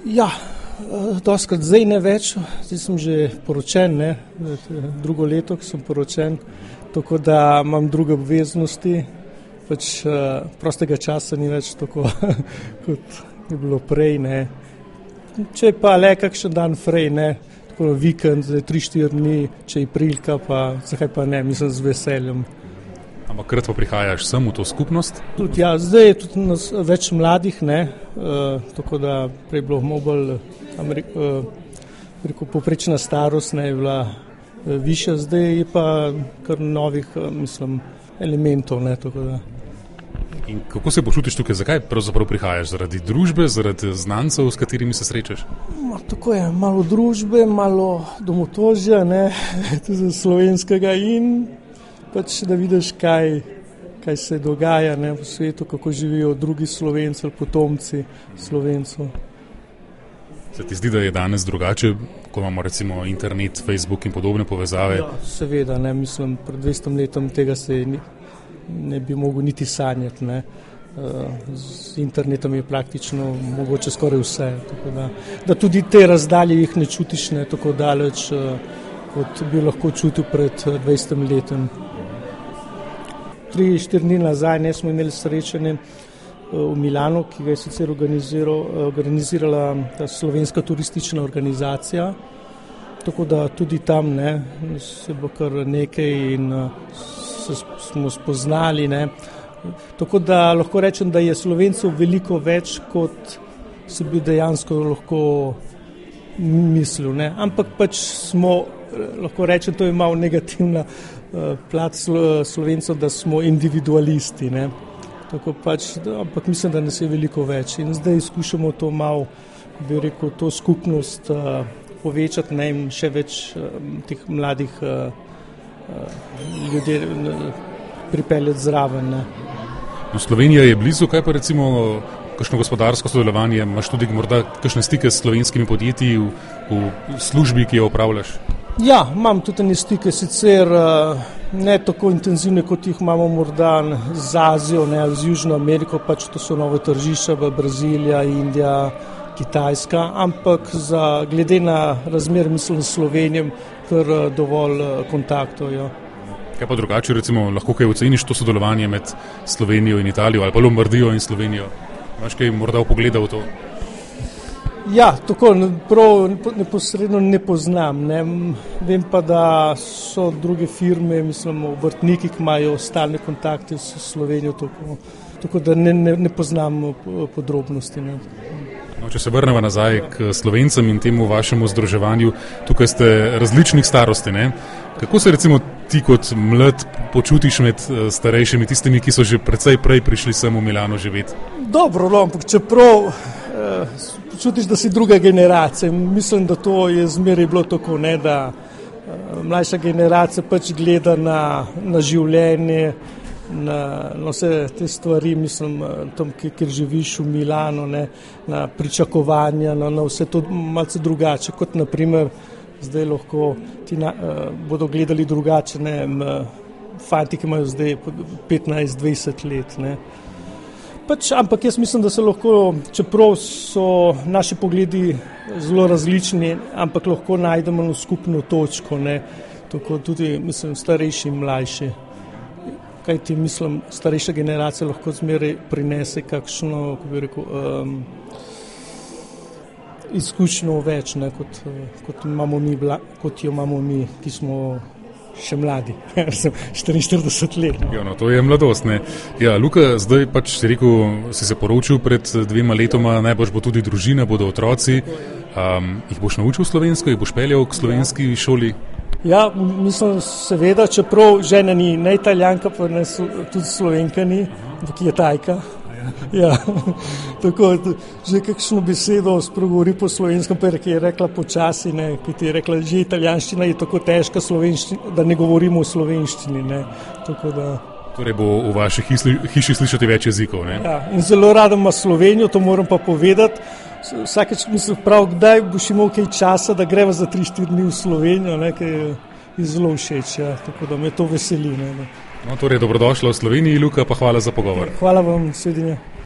Ja, dostikrat zdaj ne več, zdaj sem že poročen, ne, drugo leto, ko sem poročen, tako da imam druge obveznosti, pač prostega časa ni več tako, kot je bilo prej, ne. Če pa le kakšen dan frej, ne, tako vikend, 3-4 dni, če je prilika, pa zakaj pa ne, mislim z veseljem. Ampak krat pa prihajaš sem v to skupnost? Tudi, ja, zdaj je tudi nas več mladih, ne, tako da prej je bilo bolj, povprečna starost, ne, je bila višja, zdaj je pa kar novih, elementov, ne, tako da. In kako se počutiš tukaj? Zakaj pravzaprav prihajaš? Zaradi družbe, zaradi znancev, s katerimi se srečaš? Tako je, malo družbe, malo domotožja, ne, tudi slovenskega in pač da vidiš, kaj se dogaja, ne, v svetu, kako živijo drugi Slovenci ali potomci Slovencov. Se ti zdi, da je danes drugače, ko imamo recimo internet, Facebook in podobne povezave? Ja, seveda, ne, pred 200 letom tega se ne bi mogel niti sanjati, ne. Z internetom je praktično mogoče skoraj vse, tako da tudi te razdalje jih ne čutiš, ne, tako daleč, kot bi lahko čutil pred 20 letem. 3-4 dni nazaj smo imeli srečanje v Milanu, ki ga je sicer organizirala ta slovenska turistična organizacija, tako da tudi tam, ne, se bo kar nekaj in smo spoznali, ne. Tako da lahko rečem, da je Slovencev veliko več, kot se bi dejansko lahko mislil, ne. Ampak pač lahko rečem, to je malo negativna plat Slovencev, da smo individualisti, ne. Tako pač, ampak mislim, da nas je veliko več in zdaj skušamo to malo, bi rekel, to skupnost povečati, ne, in še več teh mladih ljudi pripeljati zraven, ne. No, Slovenija je blizu, kaj pa recimo kakšno gospodarsko sodelovanje, imaš tudi morda kakšne stike s slovenskimi podjetji v službi, ki jo opravljaš? Ja, imam tudi stike, sicer ne tako intenzivne, kot jih imamo morda z Azijo, ne, ali z Južno Ameriko, pač to so nove tržišča v Brazilija, Indija, Kitajska, ampak glede na razmer, mislim, s Slovenijo, kar dovolj kontaktov, ja. Kaj pa drugače, recimo, lahko kaj oceniš to sodelovanje med Slovenijo in Italijo ali pa Lombardijo in Slovenijo? Imaš kaj morda vpogleda v to? Ja, tako, prav neposredno ne poznam, ne. Vem pa, da so druge firme, obrtniki, ki imajo stalne kontakte s Slovenijo, tako da ne poznam podrobnosti, ne. No, če se vrnemo nazaj k Slovencem in temu vašemu združevanju, tukaj ste različnih starosti, ne? Kako se recimo ti kot mlad počutiš med starejšimi, tistimi, ki so že precej prej prišli sem v Milano živeti? Dobro, ampak čeprav počutiš, da si druga generacija. Mislim, da to je zmeraj bilo tako, ne, da mlajša generacija pač gleda na življenje, na vse te stvari, tam, kjer živiš v Milano, ne, na pričakovanja, na vse to malce drugače, kot naprimer zdaj lahko bodo gledali drugače, ne, fanti, ki imajo zdaj 15-20 let, ne. Ampak jaz mislim, da se lahko, čeprav so naši pogledi zelo različni, ampak lahko najdemo skupno točko, ne, tako tudi, starejši in mlajši. Kajti, starejša generacija lahko zmeraj prinese kakšno, kako bi rekel, izkušnjo več, ne, kot jo imamo mi, ki smo še mladi, 44 let. Ja, no, to je mladost, ne. Ja, Luka, zdaj pač si rekel, si se poročil pred 2 letoma, najbrž bo tudi družina, bodo otroci. Jih boš naučil slovensko, jih boš peljal k slovenski šoli? Ja, seveda, čeprav žena ni ne Italijanka, pa ne tudi Slovenka ni, ki je Tajka. Ja, tako, že kakšno besedo spregovori po slovenskem, pa je rekla počasi, ne, ki ti je rekla, že italijanščina je tako težka slovenščina, da ne govorimo o slovenščini, ne, tako da. Torej bo v vaši hiši slišati več jezikov, ne? Ja, in zelo rada ima Slovenijo, to moram pa povedati. Vsakeč prav, kdaj boš imel kaj časa, da greva za 3-4 dni v Slovenijo, ne, ker je zelo všeč, ja, tako da me to veseli, ne. No, torej, dobrodošla v Sloveniji, Luka, pa hvala za pogovor. Hvala vam, sredinja.